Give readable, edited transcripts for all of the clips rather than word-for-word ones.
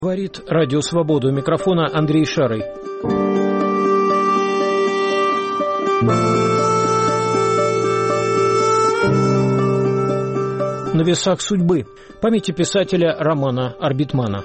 Говорит Радио Свобода. У микрофона Андрей Шарый. На весах судьбы. Памяти писателя Романа Арбитмана.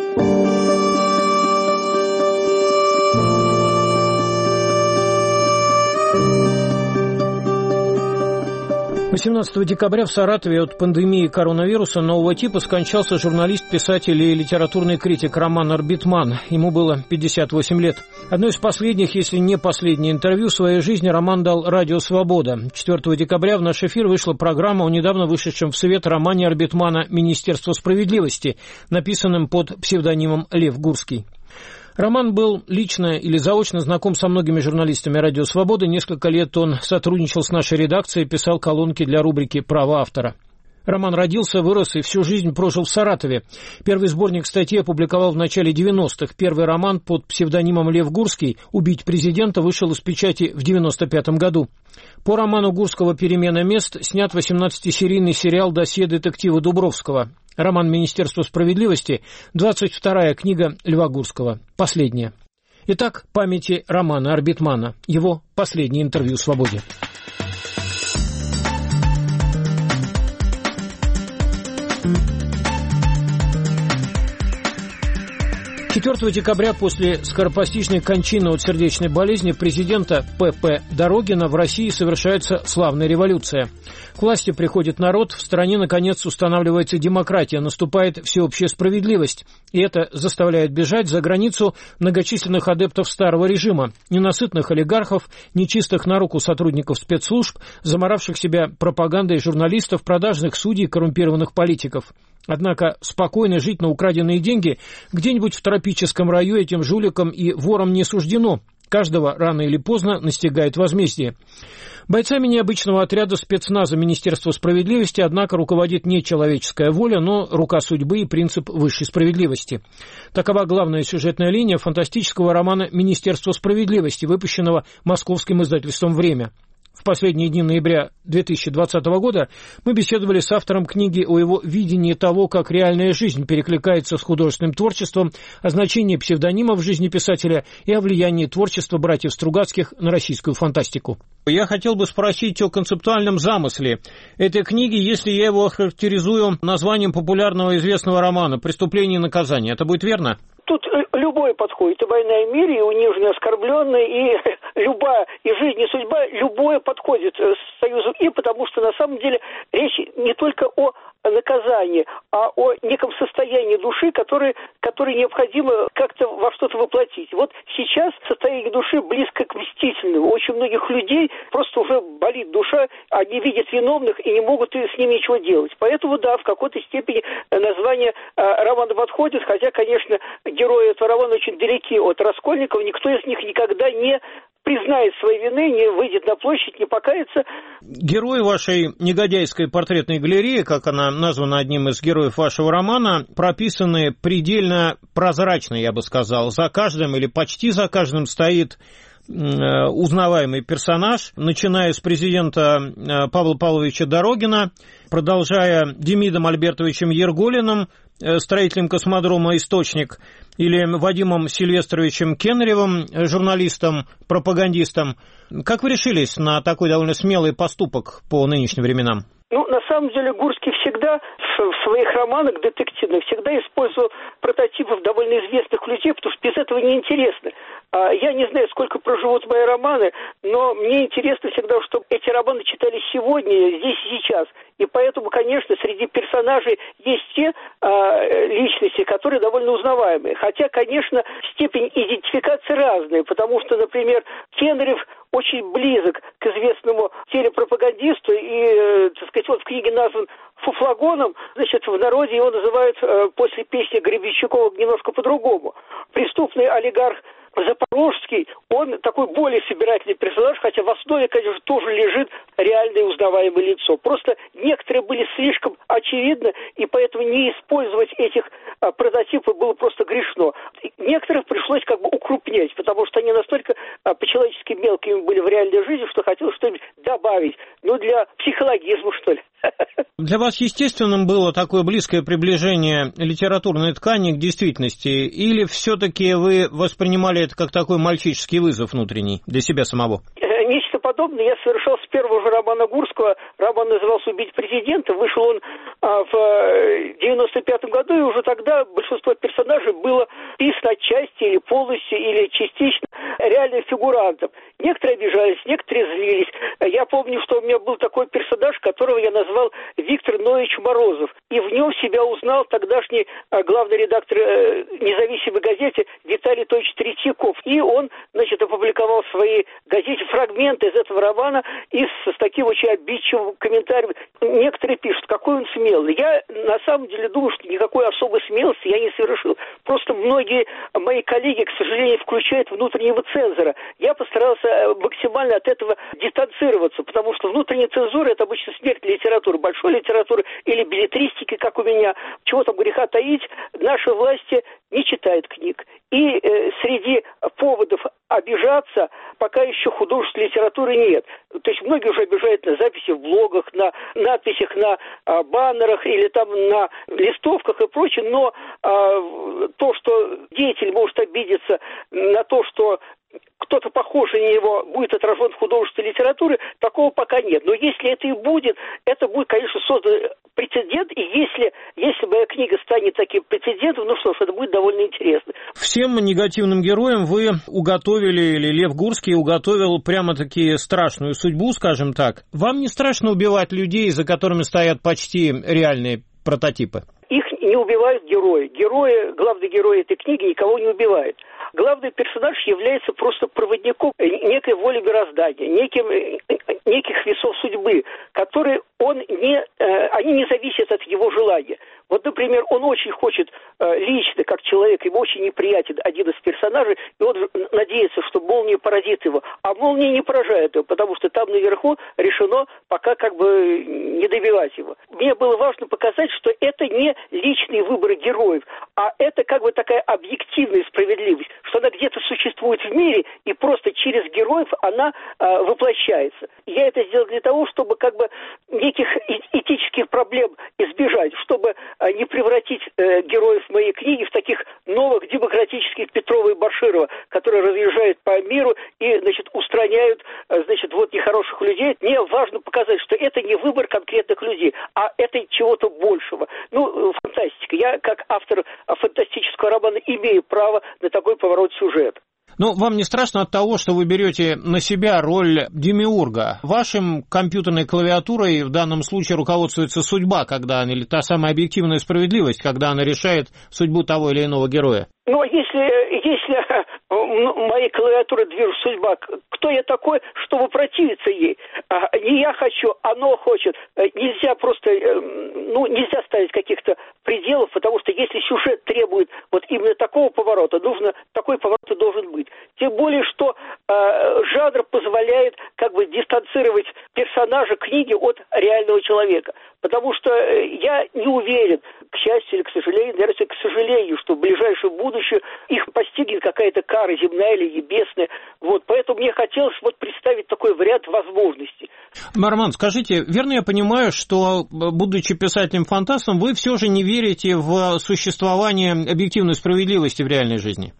18 декабря в Саратове от пандемии коронавируса нового типа скончался журналист, писатель и литературный критик Роман Арбитман. Ему было 58 лет. Одно из последних, если не последнее интервью в своей жизни Роман дал Радио Свобода. 4 декабря в наш эфир вышла программа о недавно вышедшем в свет романе Арбитмана «Министерство справедливости», написанном под псевдонимом Лев Гурский. Роман был лично или заочно знаком со многими журналистами «Радио Свобода». Несколько лет он сотрудничал с нашей редакцией, писал колонки для рубрики «Право автора». Роман родился, вырос и всю жизнь прожил в Саратове. Первый сборник статей опубликовал в начале 90-х. Первый роман под псевдонимом Лев Гурский «Убить президента» вышел из печати в 95-м году. По роману Гурского «Перемена мест» снят 18-серийный сериал «Досье детектива Дубровского». Роман «Министерство справедливости» – 22-я книга Льва Гурского, последняя. Итак, памяти Романа Арбитмана, его последнее интервью в «Свободе». 4 декабря после скоропостижной кончины от сердечной болезни президента П.П. Дорогина в России совершается славная революция. К власти приходит народ, в стране, наконец, устанавливается демократия, наступает всеобщая справедливость. И это заставляет бежать за границу многочисленных адептов старого режима, ненасытных олигархов, нечистых на руку сотрудников спецслужб, заморавших себя пропагандой журналистов, продажных судей, коррумпированных политиков. Однако спокойно жить на украденные деньги где-нибудь в тропическом раю этим жуликам и ворам не суждено. Каждого рано или поздно настигает возмездие. Бойцами необычного отряда спецназа Министерства справедливости, однако, руководит не человеческая воля, но рука судьбы и принцип высшей справедливости. Такова главная сюжетная линия фантастического романа «Министерство справедливости», выпущенного московским издательством «Время». В последние дни ноября 2020 года мы беседовали с автором книги о его видении того, как реальная жизнь перекликается с художественным творчеством, о значении псевдонима в жизни писателя и о влиянии творчества братьев Стругацких на российскую фантастику. Я хотел бы спросить о концептуальном замысле этой книги, если я его охарактеризую названием популярного известного романа «Преступление и наказание». Это будет верно? Тут любой подходит, и «Война и мир», и «Униженный, оскорбленный», и любая, и «Жизнь, и судьба», любое подходит союзу, и потому что на самом деле речь не только о наказании, а о неком состоянии души, которое необходимо как-то во что-то воплотить. Вот сейчас состояние души близко к мстительному. У очень многих людей просто уже болит душа, они видят виновных и не могут с ними ничего делать. Поэтому, да, в какой-то степени название романа подходит, хотя, конечно, герои этого романа очень далеки от Раскольникова, никто из них никогда не признает своей вины, не выйдет на площадь, не покается. Герои вашей негодяйской портретной галереи, как она названа одним из героев вашего романа, прописаны предельно прозрачно, я бы сказал. За каждым или почти за каждым стоит узнаваемый персонаж, начиная с президента Павла Павловича Дорогина, продолжая Демидом Альбертовичем Ерголиным, строителем космодрома «Источник», или Вадимом Сильвестровичем Кеннеревым, журналистом, пропагандистом. Как вы решились на такой довольно смелый поступок по нынешним временам? Ну, на самом деле, Гурский всегда в своих романах детективных всегда использовал прототипов довольно известных людей, потому что без этого неинтересно. Я не знаю, сколько проживут мои романы, но мне интересно всегда, чтобы эти романы читались сегодня, здесь и сейчас. И поэтому, конечно, среди персонажей есть те личности, которые довольно узнаваемые. Хотя, конечно, степень идентификации разная, потому что, например, Кеннерев очень близок к известному телепропагандисту и, так сказать, он в книге назван фуфлагоном, значит, в народе его называют после песни Гребенщикова немножко по-другому. Преступный олигарх Запорожский, он такой более собирательный персонаж, хотя в основе, конечно, тоже лежит реальное узнаваемое лицо. Просто некоторые были слишком очевидны, и поэтому не использовать этих прототипов было просто грешно. Некоторых пришлось как бы укрупнять, потому что они настолько по-человечески мелкими были в реальной жизни, что хотелось что-нибудь добавить, ну, для психологизма, что ли. Для вас естественным было такое близкое приближение литературной ткани к действительности, или все-таки вы воспринимали это как такой мальчишеский вызов внутренний для себя самого? Нечто подобное я совершал с первого же романа Гурского. Роман назывался «Убить президента». Вышел он в 95-м году, и уже тогда большинство персонажей было писано отчасти или полностью, или частично реальным фигурантом. Некоторые обижались, некоторые злились. Я помню, что у меня был такой персонаж, которого я назвал Виктор Ноевич Морозов. И в нем себя узнал тогдашний главный редактор независимой газеты Виталий Анатольевич Третьяков. И он, опубликовал в своей газете фрагменты из этого романа и с таким очень обидчивым комментарием. Некоторые пишут, какой он смелый. Я на самом деле думаю, что никакой особой смелости я не совершил. Просто многие мои коллеги, к сожалению, включают внутреннего цензора. Я постарался максимально от этого дистанцироваться, потому что внутренняя цензура – это обычно смерть литературы, большой литературы или беллетристики, как у меня. Чего там греха таить, наши власти не читают книг. И среди поводов обижаться пока еще художественной литературы нет. То есть многие уже обижают на записи в блогах, на надписях на баннерах или там на листовках и прочее, но то, что деятель может обидеться на то, что кто-то похожий на него будет отражен в художественной литературе, такого пока нет. Но если это и будет, это будет, конечно, создан прецедент, и если моя книга станет таким прецедентом, ну что ж, это будет довольно интересно. Всем негативным героям вы уготовили, или Лев Гурский уготовил прямо-таки страшную судьбу, скажем так. Вам не страшно убивать людей, за которыми стоят почти реальные прототипы? Их не убивают герои. Главный герой этой книги никого не убивает. Главный персонаж является просто проводником некой воли мироздания, неких весов судьбы, которые они не зависят от его желания. Вот, например, он очень хочет лично, как человек, ему очень неприятен один из персонажей, и он надеется, что молния поразит его. А молния не поражает его, потому что там наверху решено пока не добивать его. Мне было важно показать, что это не личные выборы героев, а это такая объективная справедливость, что она где-то существует в мире, и просто через героев она воплощается. Я это сделал для того, чтобы неких этических проблем избежать, чтобы не превратить героев моей книги в таких новых демократических Петрова и Баширова, которые разъезжают по миру и, устраняют, нехороших людей. Мне важно показать, что это не выбор конкретных людей, а это чего-то большего. Фантастика. Я, как автор фантастического романа, имею право на такой поворот сюжета. Вам не страшно от того, что вы берете на себя роль демиурга? Вашим компьютерной клавиатурой в данном случае руководствуется судьба, или та самая объективная справедливость, когда она решает судьбу того или иного героя? Если моей клавиатурой движет судьба, кто я такой, чтобы противиться ей? Не я хочу, оно хочет. Нельзя нельзя ставить каких-то пределов, потому что если сюжет требует именно такого поворота, такой поворот и должен быть. Тем более, что жанр позволяет дистанцировать персонажа книги от реального человека. Потому что я не уверен, к счастью или к сожалению, наверное, к сожалению, что в ближайшем будущем их постигнет какая-то кара земная или небесная. Поэтому мне хотелось представить такой вариант возможностей. Роман, скажите, верно я понимаю, что, будучи писателем-фантастом, вы все же не верите в существование объективной справедливости в реальной жизни?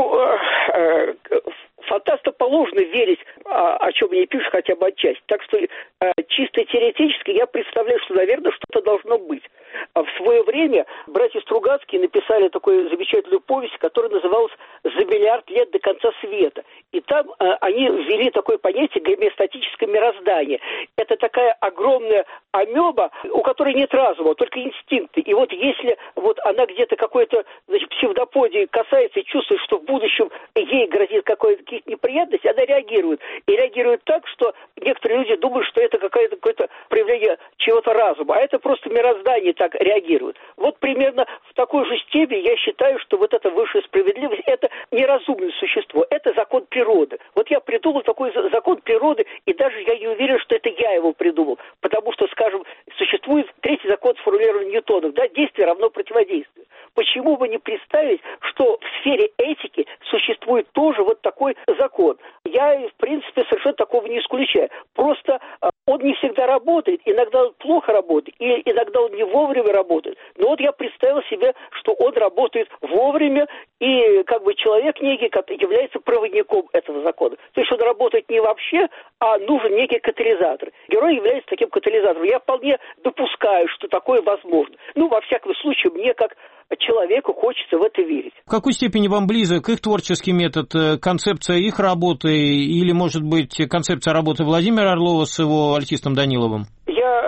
Фантасту положено верить, о чем они пишут, хотя бы отчасти. Так что чисто теоретически я представляю, что, наверное, что-то должно быть. В свое время братья Стругацкие написали такую замечательную повесть, которая называлась «За миллиард лет до конца света». И там они ввели такое понятие гомеостатическое мироздание. Это такая огромная амеба, у которой нет разума, только инстинкты. И если она где-то какой-то псевдоподии касается и чувствует, что в будущем ей грозит какая-то неприятность, она реагирует. И реагирует так, что некоторые люди думают, что это какое-то проявление чего-то разума. А это просто мироздание так реагирует. Примерно в такой же степени я считаю, что эта высшая справедливость – это неразумное существо, это закон природы. Я придумал такой закон природы, и даже я не уверен, что это я его придумал. Потому что, существует третий закон, сформулированный Ньютоном, действие равно противодействию. Почему бы не представить, что в сфере этики существует тоже такой закон? Я, в принципе, совершенно такого не исключаю. Просто Он не всегда работает, иногда он плохо работает, и иногда он не вовремя работает. Но вот я представил себе, что он работает вовремя, и как бы человек некий является проводником этого закона. То есть он работает не вообще, а нужен некий катализатор. Герой является таким катализатором. Я вполне допускаю, что такое возможно. Ну, во всяком случае, мне как человеку хочется в это верить. В какой степени вам близок их творческий метод, концепция их работы или, может быть, концепция работы Владимира Орлова с его альтистом Даниловым? Я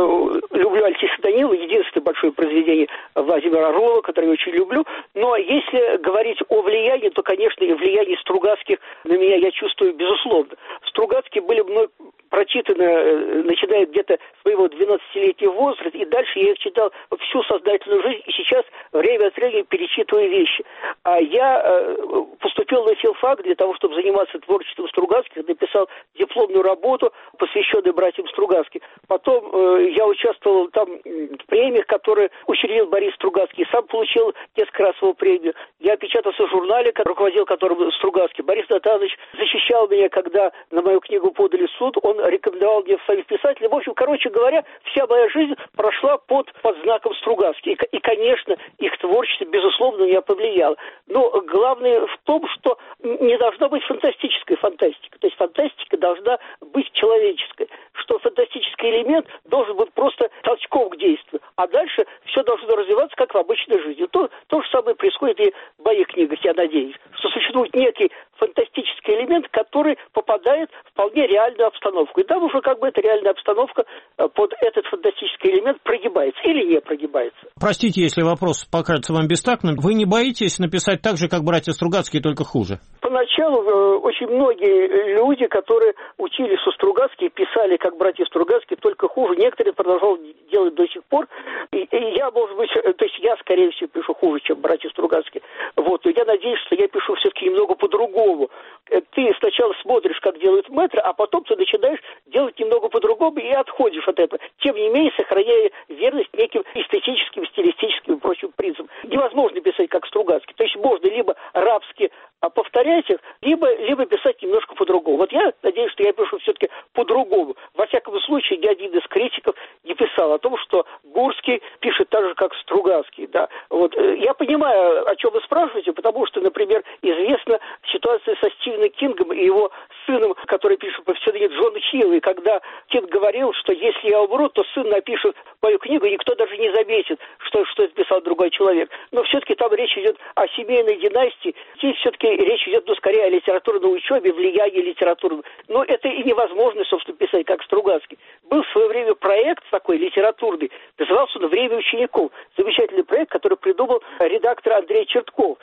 люблю альтиста Данилова, единственное большое произведение Владимира Орлова, которое я очень люблю. Но если говорить о влиянии, то, конечно, и влияние Стругацких на меня я чувствую безусловно. Стругацкие были мной прочитаны, начиная где-то с моего 12-летнего возраста, и дальше я их читал всю сознательную жизнь, и сейчас время от времени перечитываю вещи. А я поступил на филфак для того, чтобы заниматься творчеством Стругацких, написал дипломную работу, посвященную братьям Стругацким. Потом я участвовал там в премиях, которые учредил Борис Стругацкий, сам получил несколько раз его премию. Я печатался в журнале, руководил которым Стругацкий. Борис Натанович защищал меня, когда на мою книгу подали в суд, он рекомендовал мне в Союз писателей. В общем, короче говоря, вся моя жизнь прошла под знаком Стругацких. И, конечно, их творчество, безусловно, меня повлияло. Но главное в том, что не должна быть фантастическая фантастика. То есть фантастика должна быть человеческой. Что фантастический элемент должен быть просто толчком к действию. А дальше все должно развиваться, как в обычной жизни. То же самое происходит и в моих книгах, я надеюсь. Что существует некий фантастический элемент, который попадает в вполне реальную обстановку. И там уже как бы эта реальная обстановка под этот фантастический элемент прогибается или не прогибается. Простите, если вопрос покажется вам бестактным. Вы не боитесь написать так же, как братья Стругацкие, только хуже? Поначалу очень многие люди, которые учились у Стругацких, писали, как братья Стругацкие, только хуже. Некоторые продолжал делать до сих пор. И я, может быть, то есть я, скорее всего, пишу хуже, чем братья Стругацкие. Вот. Но я надеюсь, что я пишу все-таки немного по-другому. Ты сначала смотришь, как делают мэтры, а потом ты начинаешь делать немного по-другому и отходишь от этого. Тем не менее, сохраняя верность неким эстетическим, стилистическим и прочим принципам. Невозможно писать, как Стругацкий. То есть можно либо рабски повторять их, либо писать немножко по-другому. Вот я надеюсь, что я пишу все-таки по-другому. Во всяком случае, ни один из критиков не писал о том, что Гурский пишет так же, как Стругацкий. Да. Вот. Я понимаю, о чем вы спрашиваете, потому что, например, известна ситуация со Стивеном Кингом и его сыном, который пишет по псевдониму Джона Чилла. И когда Кинг говорил, что если я умру, то сын напишет мою книгу, и никто даже не заметит, что это писал другой человек. Но все-таки там речь идет о семейной династии. Здесь все-таки речь идет, скорее о литературной учебе, влиянии литературы. Но это и невозможно, собственно, писать, как Стругацкий. Был в свое время проект такой литературный, назывался он «Время учеников». Замечательный проект, который придумал редактор Андрей Чертков.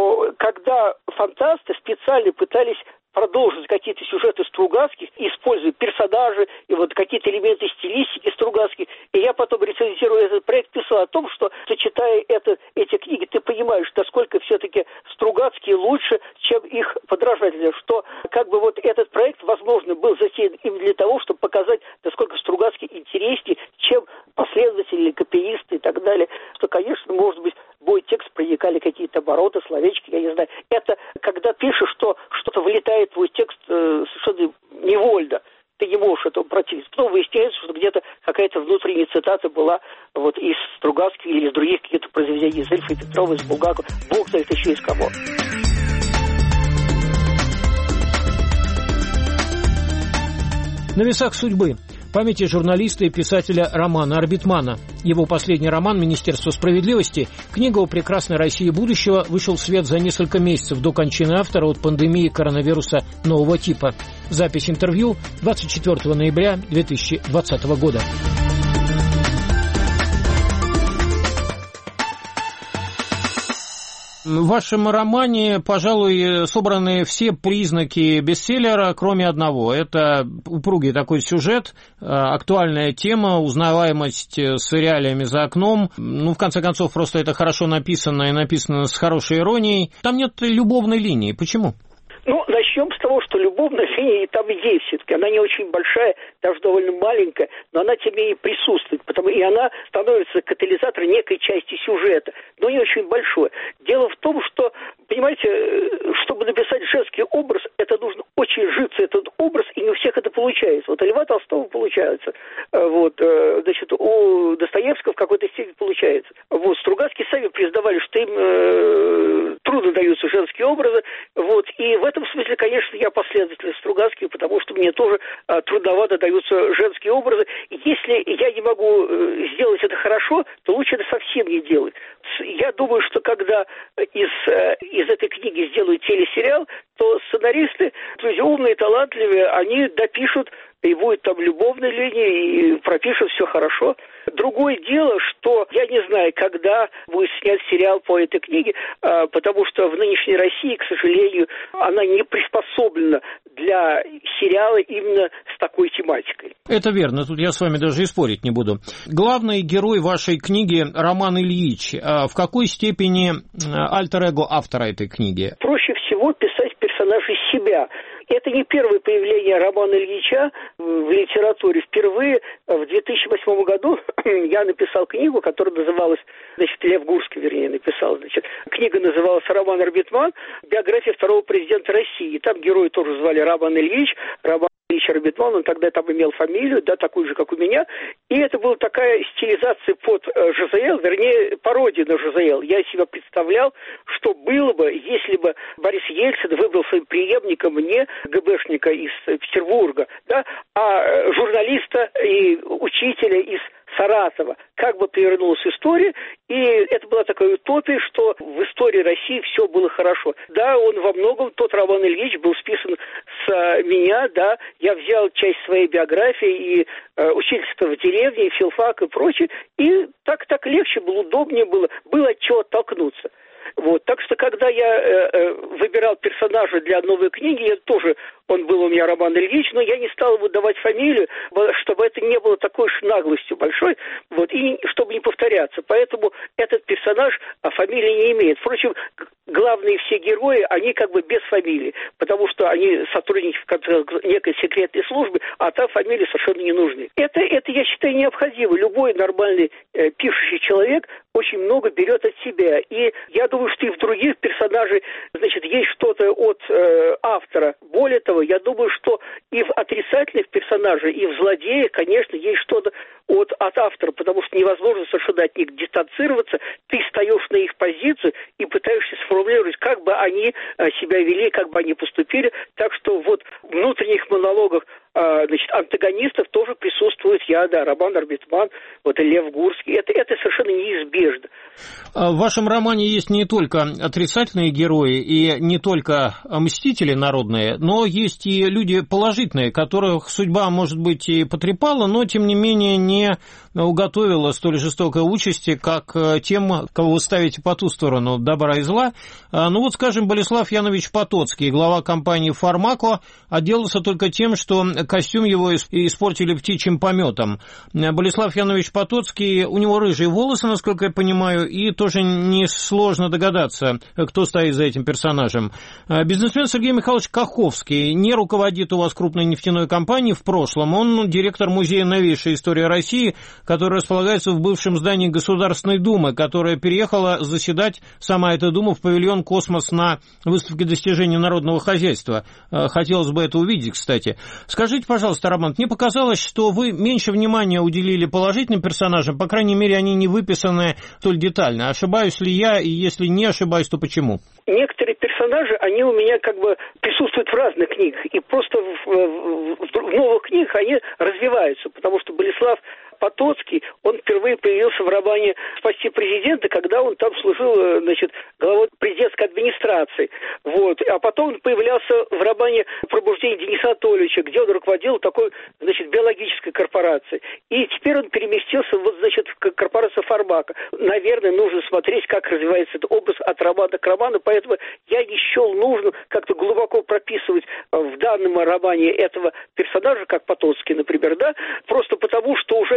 Когда фантасты специально пытались продолжить какие-то сюжеты Стругацких, используя персонажи и вот какие-то элементы стилистики Стругацких. И я потом, рецензируя этот проект, писал о том, что, читая эти книги, ты понимаешь, насколько все-таки Стругацкие лучше, чем их подражатели. Что как бы вот этот проект, возможно, был затеян именно для того, чтобы показать, насколько Стругацкий интереснее, чем последователи или копиисты и так далее. Что, конечно, может быть, в мой текст проникали какие-то обороты, словечки, я не знаю. Это когда пишешь, что что-то вылетает в твой текст совершенно невольно. Ты не можешь этому противиться. Потом выясняется, что где-то какая-то внутренняя цитата была вот из Стругацких или из других каких-то произведений, из Эльфа и Петрова, из Булгакова. Бог знает еще из кого. На весах судьбы. Памяти журналиста и писателя Романа Арбитмана. Его последний роман «Министерство справедливости», книга о прекрасной России будущего, вышел в свет за несколько месяцев до кончины автора от пандемии коронавируса нового типа. Запись интервью 24 ноября 2020 года. В вашем романе, пожалуй, собраны все признаки бестселлера, кроме одного. Это упругий такой сюжет, актуальная тема, узнаваемость с реалиями за окном. Ну, в конце концов, просто это хорошо написано и написано с хорошей иронией. Там нет любовной линии. Почему? Ну, начнем с того, что любовная линия там есть все-таки. Она не очень большая, даже довольно маленькая, но она тем не менее присутствует. И она становится катализатором некой части сюжета, но не очень большой. Дело в том, что, понимаете, чтобы написать женский образ, это нужно очень житься этот образ, и не у всех это получается. получается. Вот у Льва Толстого получается. Вот, значит, у Достоевского в какой-то степени получается. Вот, Стругацкие сами признавали, что им трудно даются женские образы. Вот, и в этом смысле, конечно, я последователь Стругацких, потому что мне тоже трудновато даются женские образы. Если я не могу сделать это хорошо, то лучше это совсем не делать. Я думаю, что когда из этой книги сделают телесериал, то сценаристы, люди умные, талантливые, они допишут, и будет там любовная линия, и пропишут все хорошо. Другое дело, что я не знаю, когда будет снят сериал по этой книге, потому что в нынешней России, к сожалению, она не приспособлена для сериала именно с такой тематикой. Это верно, тут я с вами даже и спорить не буду. Главный герой вашей книги Роман Ильич. В какой степени альтер-эго автора этой книги? Проще всего писать персонажей себя. Это не первое появление Романа Ильича в литературе. Впервые в 2008 году я написал книгу, которая называлась, значит, Лев Гурский, вернее, написал. Значит, книга называлась «Роман Арбитман. Биография второго президента России». И там герои тоже звали Роман Ильич, Роман Ильич Арбитман, он тогда там имел фамилию, да, такую же, как у меня. И это была такая стилизация под ЖЗЛ, вернее, пародия на ЖЗЛ. Я себя представлял, что было бы, если бы Борис Ельцин выбрал своим преемником не ГБшника из Петербурга, да, а журналиста и учителя из Саратова. Как бы повернулась история, и это была такая утопия, что в истории России все было хорошо. Да, он во многом, тот Роман Ильич был списан с меня, да, я взял часть своей биографии и учительство в деревне, и филфак, и прочее, и так легче было, удобнее было от чего оттолкнуться. Вот, так что, когда я выбирал персонажа для новой книги, он был у меня Роман Ильич, но я не стал ему давать фамилию, чтобы это не было такой уж наглостью большой, вот, и чтобы не повторяться. Поэтому этот персонаж фамилии не имеет. Впрочем, главные все герои, они как бы без фамилии, потому что они сотрудники в некой секретной службе, а там фамилии совершенно не нужны. Это я считаю, необходимо. Любой нормальный пишущий человек очень много берет от себя. И я думаю, что и в других персонажей, значит, есть что-то от автора. Более того, я думаю, что и в отрицательных персонажей, и в злодеях, конечно, есть что-то от автора, потому что невозможно совершенно от них дистанцироваться. Ты встаешь на их позицию и пытаешься сформулировать, как бы они себя вели, как бы они поступили. Так что вот в внутренних монологах, значит, антагонистов тоже присутствует Роман Арбитман, вот и Лев Гурский. Это совершенно неизбежно. В вашем романе есть не только отрицательные герои и не только мстители народные, но есть и люди положительные, которых судьба, может быть, и потрепала, но, тем не менее, не уготовила столь жестокой участи, как тем, кого вы ставите по ту сторону добра и зла. Ну вот, скажем, Болеслав Янович Потоцкий, глава компании «Фармако», отделался только тем, что костюм его испортили птичьим пометом. Болеслав Янович Потоцкий, у него рыжие волосы, насколько я понимаю, и тоже несложно догадаться, кто стоит за этим персонажем. Бизнесмен Сергей Михайлович Каховский не руководит у вас крупной нефтяной компанией в прошлом. Он директор Музея новейшей истории России, который располагается в бывшем здании Государственной Думы, которая переехала заседать, сама эта Дума, в павильон «Космос» на выставке достижений народного хозяйства. Хотелось бы это увидеть, кстати. Скажите, пожалуйста, Роман, мне показалось, что вы меньше внимания уделили положительным персонажам, по крайней мере, они не выписаны столь детально. Ошибаюсь ли я, и если не ошибаюсь, то почему? Некоторые персонажи, они у меня как бы присутствуют в разных книгах, и просто в новых книгах они развиваются, потому что Болеслав Потоцкий, он впервые появился в романе «Спасти президента», когда он там служил, значит, главой президентской администрации. Вот. А потом он появлялся в романе «Пробуждение Дениса Анатольевича», где он руководил такой, значит, биологической корпорацией. И теперь он переместился, вот, значит, в корпорацию «Фармако». Наверное, нужно смотреть, как развивается этот образ от романа к роману, поэтому я не счел нужным как-то глубоко прописывать в данном романе этого персонажа, как Потоцкий, например, да, просто потому, что уже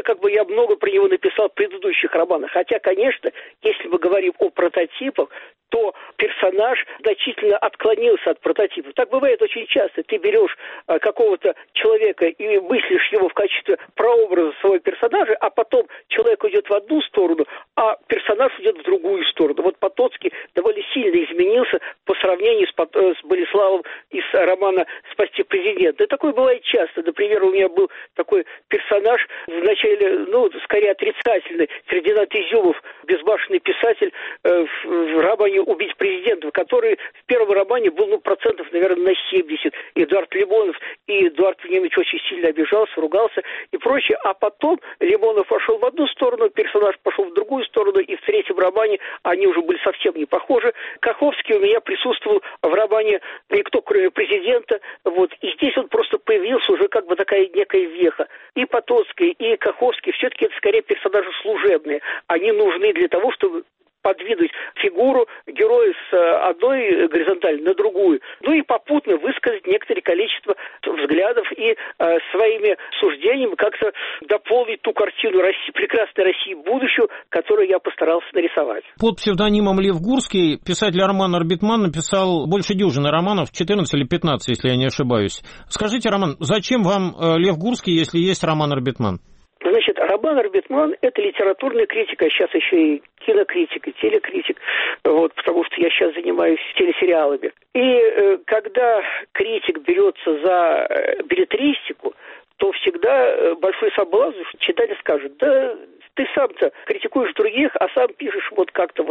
я много про него написал в предыдущих романах. Хотя, конечно, если мы говорим о прототипах, то персонаж значительно отклонился от прототипа. Так бывает очень часто. Ты берешь какого-то человека и мыслишь его в качестве прообраза своего персонажа, а потом человек идет в одну сторону, а персонаж идет в другую сторону. Вот Потоцкий довольно сильно изменился по сравнению с Болеславом из романа «Спасти президента». И такое бывает часто. Например, у меня был такой персонаж, вначале, скорее отрицательный, Фердинанд Изюмов, безбашенный писатель в романе «Убить президента», который в первом романе был, процентов, наверное, на 70. Эдуард Лимонов, и Эдуард Владимирович очень сильно обижался, ругался и прочее. А потом Лимонов пошел в одну сторону, персонаж пошел в другую сторону, и в третьем романе они уже были совсем не похожи. Каховский у меня присутствовал в романе «Никто, кроме президента». И здесь он просто появился уже такая некая веха. И Потоцкий, и Каховский все-таки это скорее персонажи служебные. Они нужны для того, чтобы подвинуть фигуру героя с одной горизонтали на другую. И попутно высказать некоторое количество взглядов и своими суждениями как-то дополнить ту картину прекрасной России будущего, которую я постарался нарисовать. Под псевдонимом Лев Гурский писатель Роман Арбитман написал больше дюжины романов, 14 или 15, если я не ошибаюсь. Скажите, Роман, зачем вам Лев Гурский, если есть Роман Арбитман? Значит, Роман Арбитман – это литературная критика, а сейчас еще и кинокритика, телекритик, потому что я сейчас занимаюсь телесериалами. И когда критик берется за беллетристику, то всегда большой соблазн, что читатель скажет: да ты сам-то критикуешь других, а сам пишешь как-то.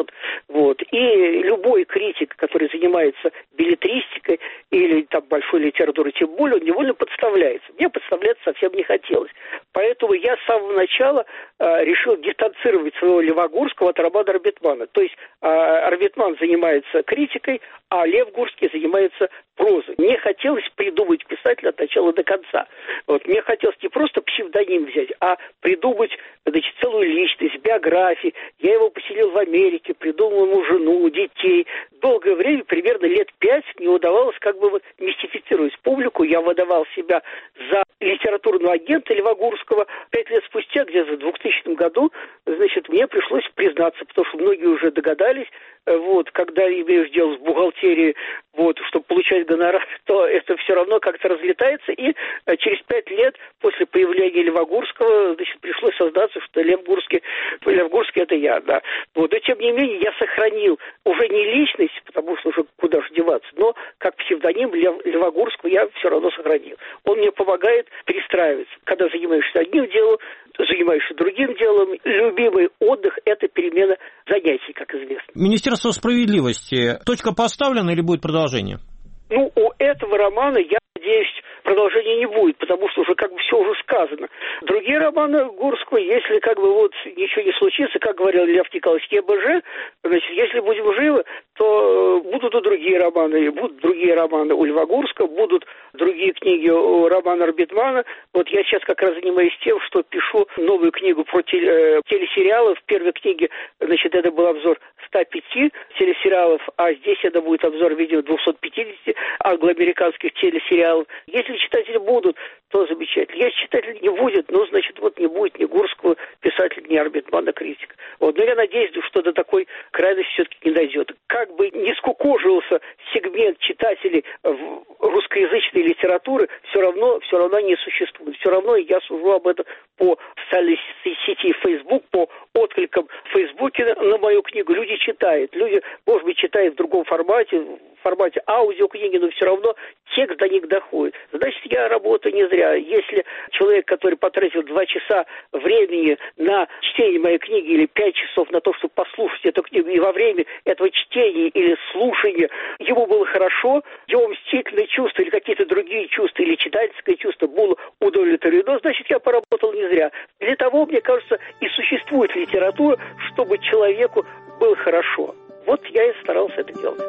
И любой критик, который занимается беллетристикой или большой литературой, тем более, он невольно подставляется. Мне подставляться совсем не хотелось. Поэтому я с самого начала решил дистанцировать своего Льва Гурского от Романа Арбитмана. То есть Арбитман занимается критикой, а Лев Гурский занимается прозой. Мне хотелось придумать писателя от начала до конца. Мне хотелось не просто псевдоним взять, а придумать, целую личность, биографию. Я его поселил в Америке, придумал ему жену, детей. Долгое время, примерно лет 5, не удавалось мистифицировать публику. Я выдавал себя за литературного агента Льва Гурского. 5 лет спустя, где-то в 2000 году, мне пришлось признаться, потому что многие уже догадались, когда имеешь дело с бухгалтерией, чтобы получать гонорар, то это все равно как-то разлетается. И через 5 лет после появления Льва Гурского, пришлось создаться, что Лев Гурский это я, да. Но тем не менее я сохранил уже не личность, потому что уже куда же деваться, но как псевдоним Льва Гурского я все равно сохранил. Он мне помогает перестраиваться. Когда занимаешься одним делом, занимаешься другим делом. Любимый отдых – это перемена занятий, как известно. Министерство справедливости. Точка поставлена или будет продолжение? У этого романа, я надеюсь, продолжения не будет, потому что уже все уже сказано. Другие романы Гурского, если ничего не случится, как говорил Лев Николаевич ЕБЖ, если будем живы, то будут и другие романы. Будут другие романы у Льва Гурского, будут другие книги у Романа Арбитмана. Я сейчас как раз занимаюсь тем, что пишу новую книгу про телесериалы. В первой книге, это был обзор 105 телесериалов, а здесь это будет обзор, видимо, 250 англо-американских телесериалов. Если читатели будут, то замечательно. Если читателей не будет, не будет ни Гурского писателя, ни Арбитмана критика. Но я надеюсь, что до такой крайности все-таки не дойдет. Как бы не скукоживался сегмент читателей русскоязычной литературы, все равно не существует. Все равно я сужу об этом по социальной сети Facebook, по откликам в Фейсбуке на мою книгу. Люди читают. Люди, может быть, читают в другом формате, в формате аудиокниги, но все равно текст до них доходит. Значит, я работаю не зря. Если человек, который потратил 2 часа времени на чтение моей книги или 5 часов на то, чтобы послушать эту книгу, и во время этого чтения или слушания ему было хорошо, его мстительные чувства или какие-то другие чувства, или читательское чувство было удовлетворено, значит, я поработал не зря. Для того, мне кажется, и существует литература, чтобы человеку было хорошо. Я и старался это делать.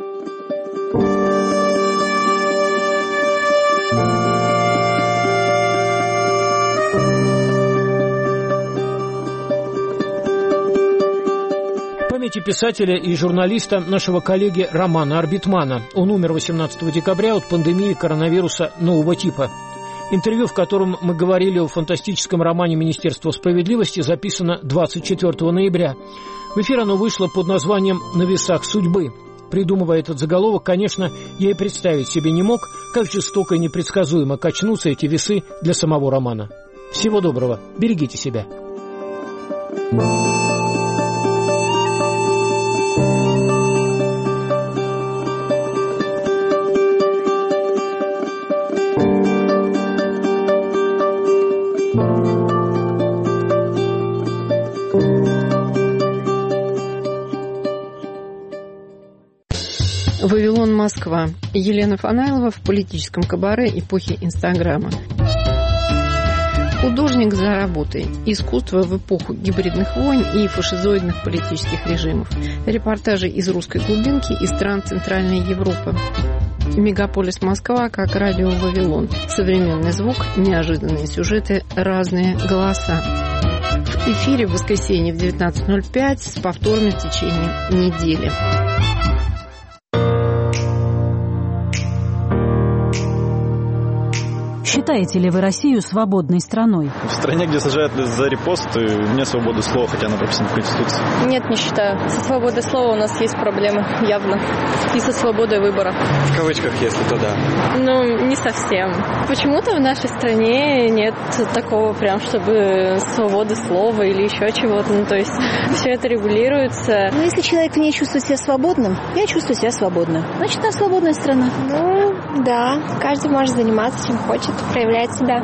Памяти писателя и журналиста нашего коллеги Романа Арбитмана. Он умер 18 декабря от пандемии коронавируса нового типа. Интервью, в котором мы говорили о фантастическом романе Министерства справедливости, записано 24 ноября. В эфир оно вышло под названием «На весах судьбы». Придумывая этот заголовок, конечно, я и представить себе не мог, как жестоко и непредсказуемо качнутся эти весы для самого романа. Всего доброго, берегите себя. «Вавилон, Москва». Елена Фанайлова в политическом кабаре эпохи Инстаграма. Художник за работой. Искусство в эпоху гибридных войн и фашизоидных политических режимов. Репортажи из русской глубинки и стран Центральной Европы. Мегаполис Москва как радио Вавилон. Современный звук, неожиданные сюжеты, разные голоса. В эфире в воскресенье в 19:05 с повторами в течение недели. Считаете ли вы Россию свободной страной? В стране, где сажают за репосты, нет свободы слова, хотя она прописана в Конституции. Нет, не считаю. Со свободой слова у нас есть проблемы, явно. И со свободой выбора. В кавычках, если то да. Ну, не совсем. Почему-то в нашей стране нет такого прям, чтобы свободы слова или еще чего-то. Ну, то есть все это регулируется. Ну, если человек не чувствует себя свободным, я чувствую себя свободно. Значит, она свободная страна. Ну, да. Каждый может заниматься чем хочет, проявлять себя.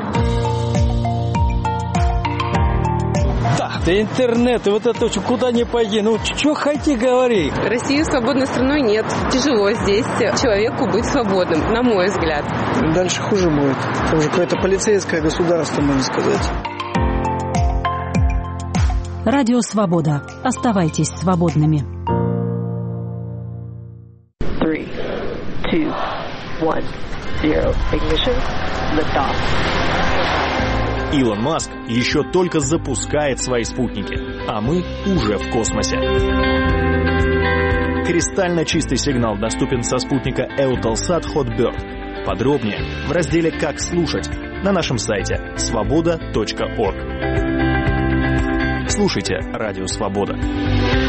Да интернет, и вот это куда ни пойди, ну что хоти говори. Россию свободной страной нет. Тяжело здесь человеку быть свободным, на мой взгляд. Дальше хуже будет. Это уже какое-то полицейское государство, можно сказать. Радио «Свобода». Оставайтесь свободными. 3, 2, 1, 0. Ignition. Lift-off. Илон Маск еще только запускает свои спутники, а мы уже в космосе. Кристально чистый сигнал доступен со спутника Eutelsat Hotbird. Подробнее в разделе «Как слушать» на нашем сайте svoboda.org. Слушайте «Радио Свобода».